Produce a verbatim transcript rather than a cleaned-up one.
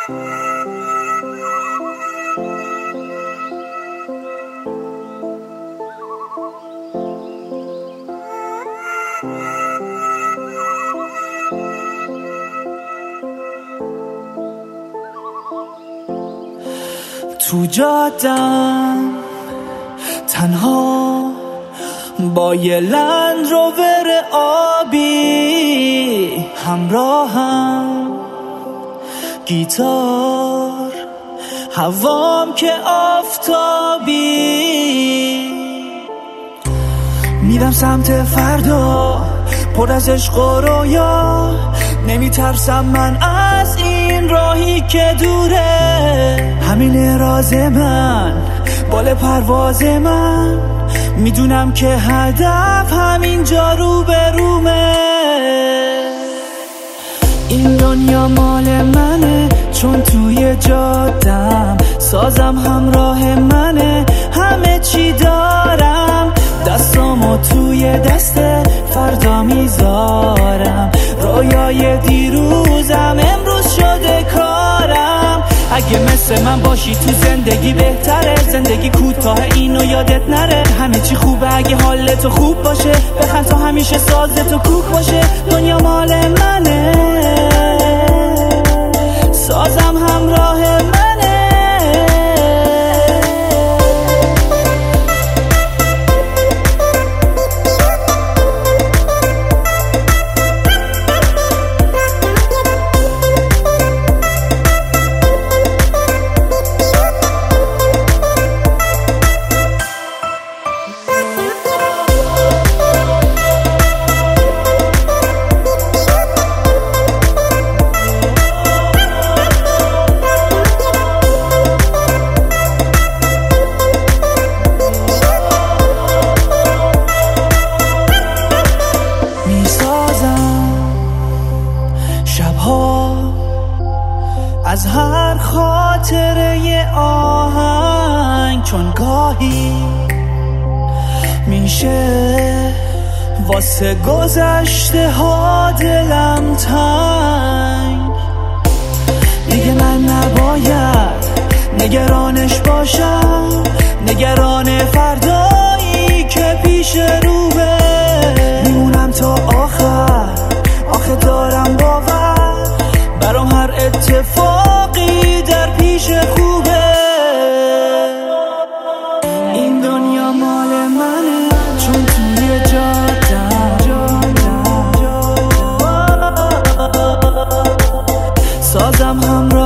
تو جادم تنها با یه لند روور آبی همراهم، گیتار هوام که آفتابی، میرم سمت فردا پر از عشق و رویا، نمیترسم من از این راهی که دوره، همین راز من بال پرواز من، میدونم که هدف همینجا رو به رومه. این دنیا مال منه چون توی جادم، سازم همراه منه، همه چی دارم، دستامو توی دست فردا میذارم، رویای دیروزم امروز شده کارم. اگه مثل من باشی تو زندگی بهتره، زندگی کوتاه اینو یادت نره، همه چی خوبه اگه حالت خوب باشه، بخند تا همیشه سازت و کوک باشه. دنیا مال منه، سازم همراه منه. از هر خاطره یه آهنگ، چون گاهی میشه واسه گذشته ها دلم تنگ، دیگه من نباید نگرانش باشم، نگران فردایی که پیش روبه، میمونم تا آخر، آخه دارم باور برام هر اتفاقی در پیش خوبه. این دنیا مال منه چون توی جادم، سازم هم